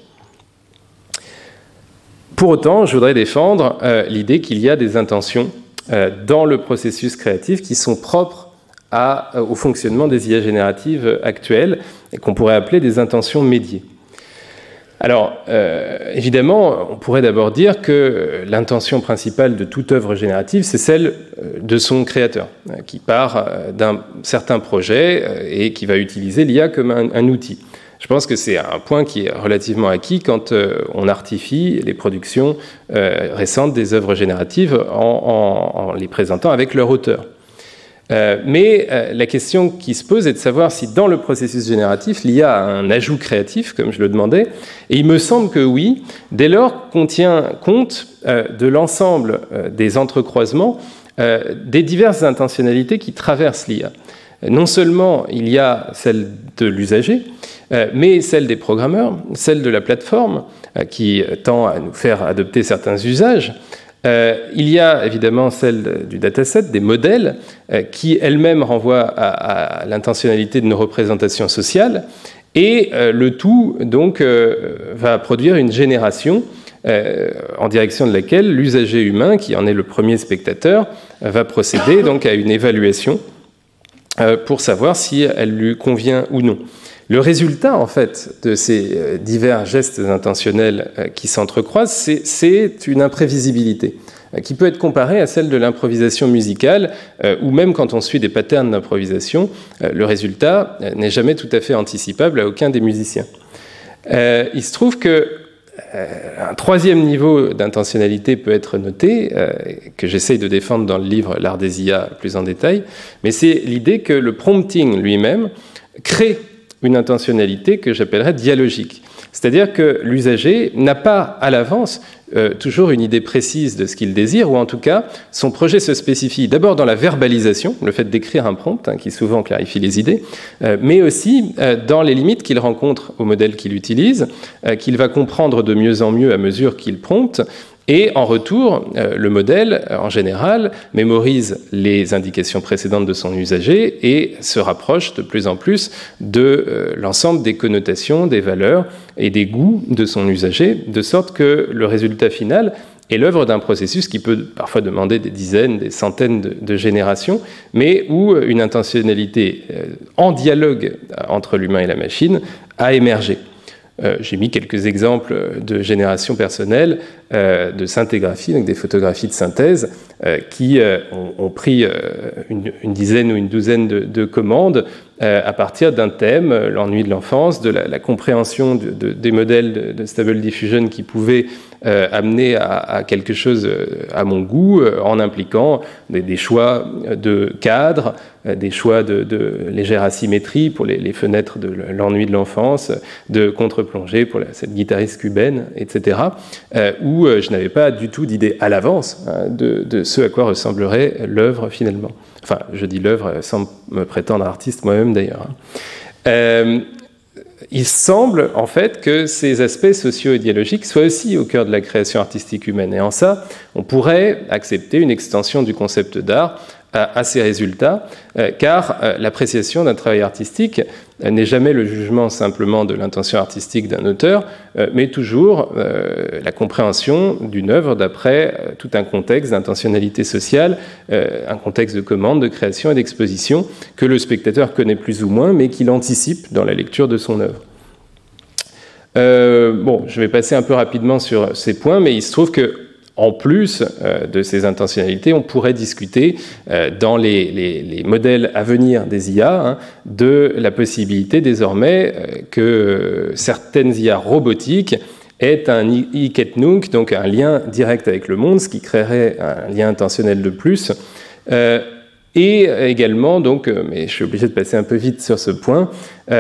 Pour autant, je voudrais défendre l'idée qu'il y a des intentions dans le processus créatif qui sont propres au fonctionnement des IA génératives actuelles et qu'on pourrait appeler des intentions médiées. Alors, évidemment, on pourrait d'abord dire que l'intention principale de toute œuvre générative, c'est celle de son créateur, qui part d'un certain projet et qui va utiliser l'IA comme un outil. Je pense que c'est un point qui est relativement acquis quand on artifie les productions récentes des œuvres génératives en les présentant avec leur auteur. Mais la question qui se pose est de savoir si dans le processus génératif, l'IA a un ajout créatif, comme je le demandais, et il me semble que oui, dès lors qu'on tient compte de l'ensemble des entrecroisements, des diverses intentionnalités qui traversent l'IA. Non seulement il y a celle de l'usager, mais celle des programmeurs, celle de la plateforme, qui tend à nous faire adopter certains usages. Il y a évidemment celle du dataset, des modèles, qui elle-même renvoient à l'intentionnalité de nos représentations sociales, et le tout donc va produire une génération en direction de laquelle l'usager humain, qui en est le premier spectateur, va procéder donc à une évaluation pour savoir si elle lui convient ou non. Le résultat, en fait, de ces divers gestes intentionnels qui s'entrecroisent, c'est une imprévisibilité qui peut être comparée à celle de l'improvisation musicale, où même quand on suit des patterns d'improvisation, le résultat n'est jamais tout à fait anticipable à aucun des musiciens. Il se trouve que un troisième niveau d'intentionnalité peut être noté, que j'essaye de défendre dans le livre L'art des IA plus en détail, mais c'est l'idée que le prompting lui-même crée une intentionnalité que j'appellerais dialogique. C'est-à-dire que l'usager n'a pas à l'avance toujours une idée précise de ce qu'il désire, ou en tout cas, son projet se spécifie d'abord dans la verbalisation, le fait d'écrire un prompt, qui souvent clarifie les idées, mais aussi dans les limites qu'il rencontre au modèle qu'il utilise, qu'il va comprendre de mieux en mieux à mesure qu'il prompte. Et en retour, le modèle, en général, mémorise les indications précédentes de son usager et se rapproche de plus en plus de l'ensemble des connotations, des valeurs et des goûts de son usager, de sorte que le résultat final est l'œuvre d'un processus qui peut parfois demander des dizaines, des centaines de générations, mais où une intentionnalité en dialogue entre l'humain et la machine a émergé. J'ai mis quelques exemples de génération personnelle, de scintigraphie, donc des photographies de synthèse, qui ont pris une dizaine ou une douzaine de commandes à partir d'un thème, l'ennui de l'enfance, de la compréhension des modèles de Stable Diffusion qui pouvaient amener à quelque chose à mon goût, en impliquant des choix de cadre, des choix de légère asymétrie pour les fenêtres de l'ennui de l'enfance, de contre-plongée pour cette guitariste cubaine, etc., où je n'avais pas du tout d'idée à l'avance de ce à quoi ressemblerait l'œuvre finalement. Enfin, je dis l'œuvre sans me prétendre artiste moi-même d'ailleurs. Il semble en fait que ces aspects socio-idéologiques soient aussi au cœur de la création artistique humaine. Et en ça, on pourrait accepter une extension du concept d'art à ces résultats, car l'appréciation d'un travail artistique n'est jamais le jugement simplement de l'intention artistique d'un auteur, mais toujours la compréhension d'une œuvre d'après tout un contexte d'intentionnalité sociale, un contexte de commande, de création et d'exposition que le spectateur connaît plus ou moins, mais qu'il anticipe dans la lecture de son œuvre. Bon, je vais passer un peu rapidement sur ces points, mais il se trouve que en plus de ces intentionnalités, on pourrait discuter dans les modèles à venir des IA de la possibilité désormais que certaines IA robotiques aient un Iketnunk, donc un lien direct avec le monde, ce qui créerait un lien intentionnel de plus. Et également, donc, mais je suis obligé de passer un peu vite sur ce point,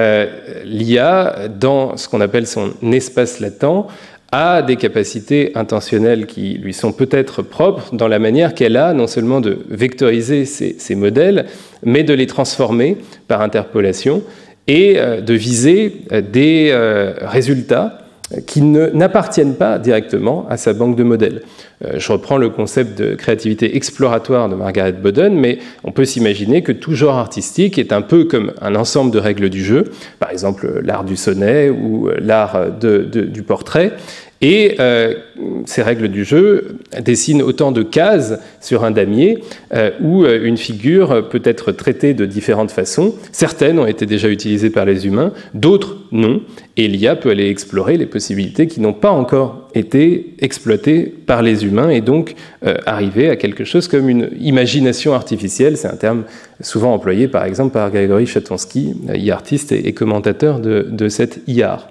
l'IA, dans ce qu'on appelle son espace latent, a des capacités intentionnelles qui lui sont peut-être propres dans la manière qu'elle a non seulement de vectoriser ces modèles, mais de les transformer par interpolation et de viser des résultats qui n'appartiennent pas directement à sa banque de modèles. Je reprends le concept de créativité exploratoire de Margaret Boden, mais on peut s'imaginer que tout genre artistique est un peu comme un ensemble de règles du jeu, par exemple l'art du sonnet ou l'art du portrait, et ces règles du jeu dessinent autant de cases sur un damier où une figure peut être traitée de différentes façons. Certaines ont été déjà utilisées par les humains, d'autres non, et l'IA peut aller explorer les possibilités qui n'ont pas encore été exploitées par les humains et donc arriver à quelque chose comme une imagination artificielle. C'est un terme souvent employé par exemple par Grégory Chatonsky, IA-artiste et commentateur de cette IA.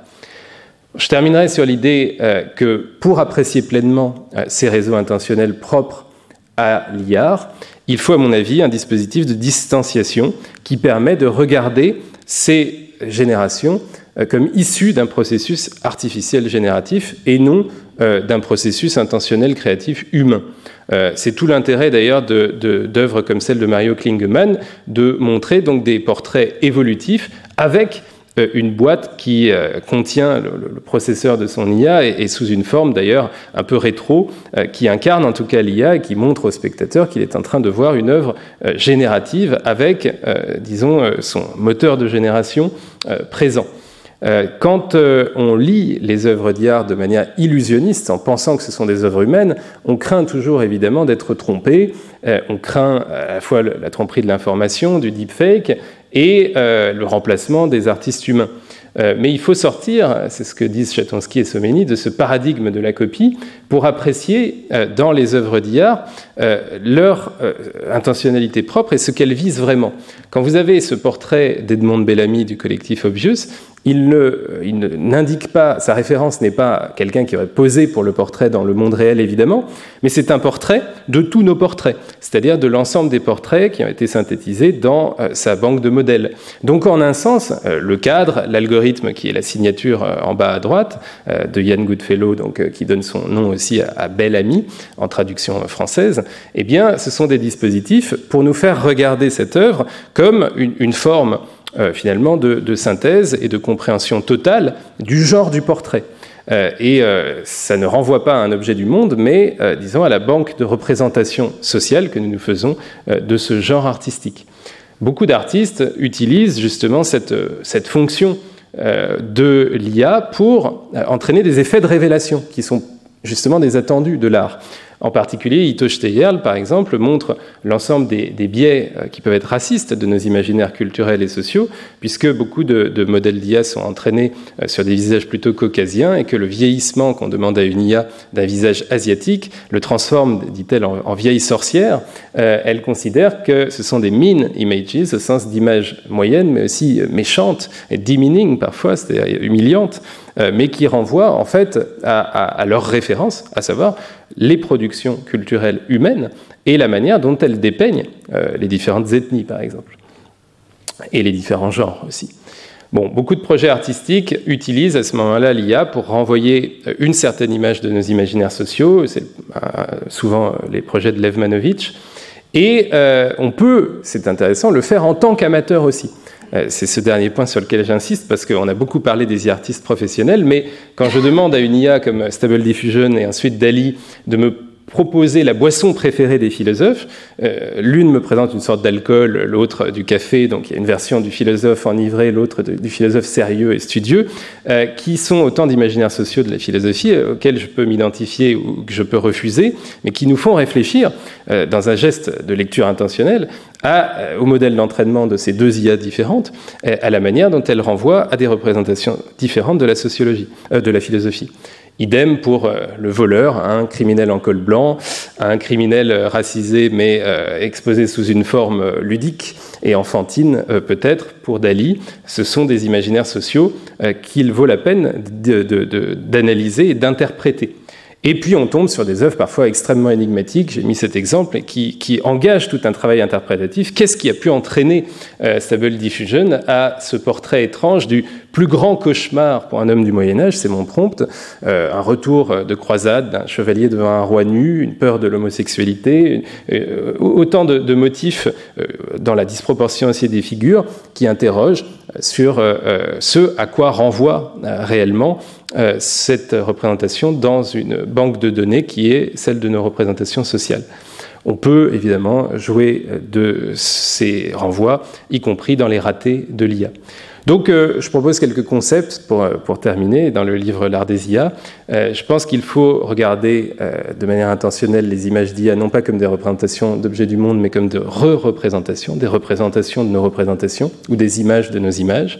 Je terminerai sur l'idée que pour apprécier pleinement ces réseaux intentionnels propres à l'IA, il faut à mon avis un dispositif de distanciation qui permet de regarder ces générations comme issues d'un processus artificiel génératif et non d'un processus intentionnel créatif humain. C'est tout l'intérêt d'ailleurs d'œuvres comme celle de Mario Klingemann de montrer donc des portraits évolutifs avec une boîte qui contient le processeur de son IA et sous une forme d'ailleurs un peu rétro qui incarne en tout cas l'IA et qui montre au spectateur qu'il est en train de voir une œuvre générative avec, disons, son moteur de génération présent. Quand on lit les œuvres d'IA de manière illusionniste, en pensant que ce sont des œuvres humaines, on craint toujours évidemment d'être trompé, on craint à la fois la tromperie de l'information, du deepfake, et le remplacement des artistes humains. Mais il faut sortir, c'est ce que disent Chatonsky et Someni, de ce paradigme de la copie pour apprécier dans les œuvres d'IA leur intentionnalité propre et ce qu'elles visent vraiment. Quand vous avez ce portrait d'Edmond Bellamy du collectif Obvious, il n'indique pas, sa référence n'est pas quelqu'un qui aurait posé pour le portrait dans le monde réel, évidemment, mais c'est un portrait de tous nos portraits, c'est-à-dire de l'ensemble des portraits qui ont été synthétisés dans sa banque de modèles. Donc, en un sens, le cadre, l'algorithme qui est la signature en bas à droite de Ian Goodfellow, donc, qui donne son nom aussi à Bellamy, en traduction française, eh bien, ce sont des dispositifs pour nous faire regarder cette œuvre comme une forme finalement de synthèse et de compréhension totale du genre du portrait. Ça ne renvoie pas à un objet du monde, mais, disons, à la banque de représentation sociale que nous nous faisons de ce genre artistique. Beaucoup d'artistes utilisent justement cette fonction de l'IA pour entraîner des effets de révélation, qui sont justement des attendus de l'art. En particulier, Ito Steyerl, par exemple, montre l'ensemble des biais qui peuvent être racistes de nos imaginaires culturels et sociaux, puisque beaucoup de modèles d'IA sont entraînés sur des visages plutôt caucasiens et que le vieillissement qu'on demande à une IA d'un visage asiatique le transforme, dit-elle, en vieille sorcière. Elle considère que ce sont des mean images, au sens d'images moyennes, mais aussi méchantes et demeaning parfois, c'est-à-dire humiliantes, mais qui renvoient en fait à leur référence, à savoir les productions culturelles humaines et la manière dont elles dépeignent les différentes ethnies, par exemple, et les différents genres aussi. Bon, beaucoup de projets artistiques utilisent à ce moment-là l'IA pour renvoyer une certaine image de nos imaginaires sociaux, c'est souvent les projets de Lev Manovich, et on peut, c'est intéressant, le faire en tant qu'amateur aussi. C'est ce dernier point sur lequel j'insiste, parce qu'on a beaucoup parlé des artistes professionnels, mais quand je demande à une IA comme Stable Diffusion et ensuite DALL-E de me proposer la boisson préférée des philosophes, l'une me présente une sorte d'alcool, l'autre du café, donc il y a une version du philosophe enivré, l'autre du philosophe sérieux et studieux, qui sont autant d'imaginaires sociaux de la philosophie auxquels je peux m'identifier ou que je peux refuser, mais qui nous font réfléchir, dans un geste de lecture intentionnelle, au modèle d'entraînement de ces deux IA différentes, à la manière dont elles renvoient à des représentations différentes de la sociologie, de la philosophie. Idem pour le voleur, un criminel en col blanc, un criminel racisé mais exposé sous une forme ludique et enfantine peut-être pour DALL-E. Ce sont des imaginaires sociaux qu'il vaut la peine d'analyser et d'interpréter. Et puis on tombe sur des œuvres parfois extrêmement énigmatiques, j'ai mis cet exemple, qui engagent tout un travail interprétatif. Qu'est-ce qui a pu entraîner Stable Diffusion à ce portrait étrange du plus grand cauchemar pour un homme du Moyen-Âge, c'est mon prompt, un retour de croisade d'un chevalier devant un roi nu, une peur de l'homosexualité, autant de motifs dans la disproportion aussi des figures qui interrogent sur ce à quoi renvoie réellement cette représentation dans une banque de données qui est celle de nos représentations sociales. On peut évidemment jouer de ces renvois, y compris dans les ratés de l'IA. Donc, je propose quelques concepts pour terminer dans le livre L'art des IA. Je pense qu'il faut regarder de manière intentionnelle les images d'IA, non pas comme des représentations d'objets du monde, mais comme de re-représentations, des représentations de nos représentations, ou des images de nos images.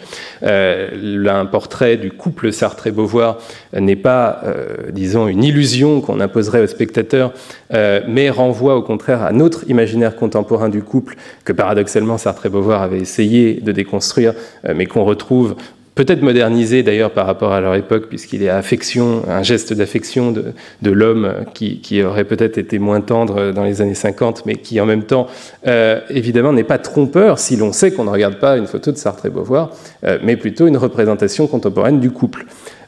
Un portrait du couple Sartre-Beauvoir n'est pas, disons, une illusion qu'on imposerait au spectateur, mais renvoie au contraire à notre imaginaire contemporain du couple, que paradoxalement Sartre-Beauvoir avait essayé de déconstruire, mais qu'on retrouve peut-être modernisé d'ailleurs par rapport à leur époque, puisqu'il est affection, un geste d'affection de l'homme qui aurait peut-être été moins tendre dans les années 50, mais qui en même temps, évidemment, n'est pas trompeur si l'on sait qu'on ne regarde pas une photo de Sartre et Beauvoir, mais plutôt une représentation contemporaine du couple.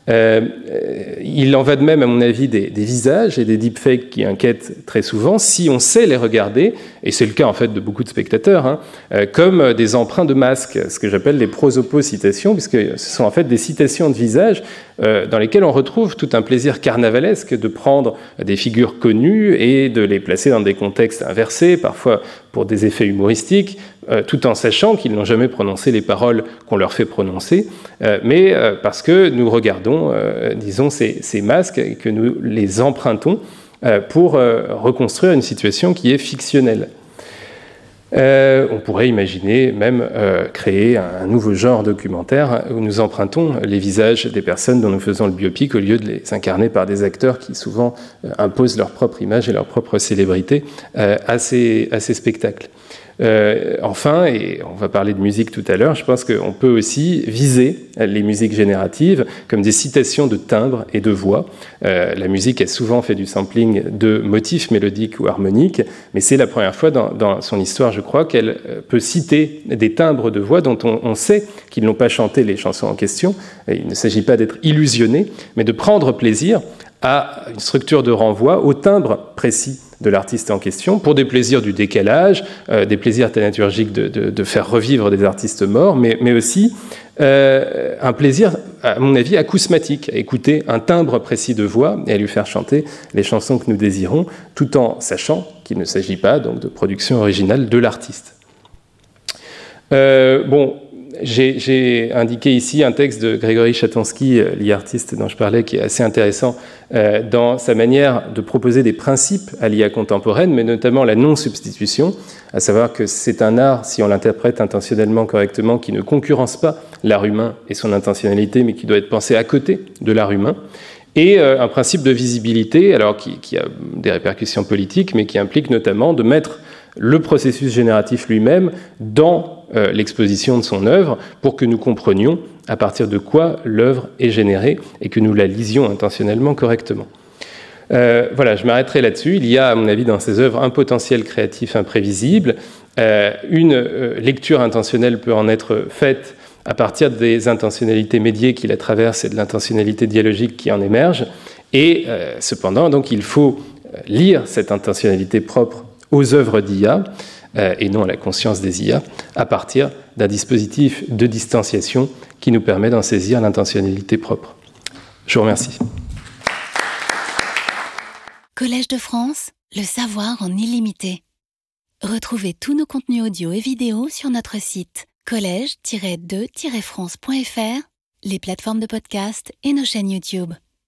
Il en va de même, à mon avis, des visages et des deepfakes qui inquiètent très souvent, si on sait les regarder, et c'est le cas en fait de beaucoup de spectateurs, comme des emprunts de masques, ce que j'appelle les prosopocitations, puisque ce sont en fait des citations de visages dans lesquelles on retrouve tout un plaisir carnavalesque de prendre des figures connues et de les placer dans des contextes inversés, parfois pour des effets humoristiques, tout en sachant qu'ils n'ont jamais prononcé les paroles qu'on leur fait prononcer, mais parce que nous regardons, disons, ces masques et que nous les empruntons pour reconstruire une situation qui est fictionnelle. On pourrait imaginer même créer un nouveau genre documentaire où nous empruntons les visages des personnes dont nous faisons le biopic au lieu de les incarner par des acteurs qui souvent imposent leur propre image et leur propre célébrité à ces spectacles. Enfin, et on va parler de musique tout à l'heure, je pense qu'on peut aussi viser les musiques génératives comme des citations de timbres et de voix. La musique a souvent fait du sampling de motifs mélodiques ou harmoniques, mais c'est la première fois dans son histoire, je crois, qu'elle peut citer des timbres de voix dont on sait qu'ils n'ont pas chanté les chansons en question. Et il ne s'agit pas d'être illusionné, mais de prendre plaisir à une structure de renvoi au timbre précis de l'artiste en question, pour des plaisirs du décalage, des plaisirs thaumaturgiques de faire revivre des artistes morts, mais aussi un plaisir, à mon avis, acousmatique, à écouter un timbre précis de voix et à lui faire chanter les chansons que nous désirons, tout en sachant qu'il ne s'agit pas donc de production originale de l'artiste. J'ai indiqué ici un texte de Grégory Chatonsky, l'IA-artiste dont je parlais, qui est assez intéressant dans sa manière de proposer des principes à l'IA contemporaine, mais notamment la non-substitution, à savoir que c'est un art, si on l'interprète intentionnellement correctement, qui ne concurrence pas l'art humain et son intentionnalité, mais qui doit être pensé à côté de l'art humain, et un principe de visibilité, alors qui a des répercussions politiques, mais qui implique notamment de mettre le processus génératif lui-même dans l'exposition de son œuvre pour que nous comprenions à partir de quoi l'œuvre est générée et que nous la lisions intentionnellement correctement. Voilà, je m'arrêterai là-dessus. Il y a, à mon avis, dans ces œuvres un potentiel créatif imprévisible. Une lecture intentionnelle peut en être faite à partir des intentionnalités médiées qui la traversent et de l'intentionnalité dialogique qui en émerge. Et cependant, donc, il faut lire cette intentionnalité propre aux œuvres d'IA, et non à la conscience des IA, à partir d'un dispositif de distanciation qui nous permet d'en saisir l'intentionnalité propre. Je vous remercie. Collège de France, le savoir en illimité. Retrouvez tous nos contenus audio et vidéo sur notre site collège-2-france.fr, les plateformes de podcast et nos chaînes YouTube.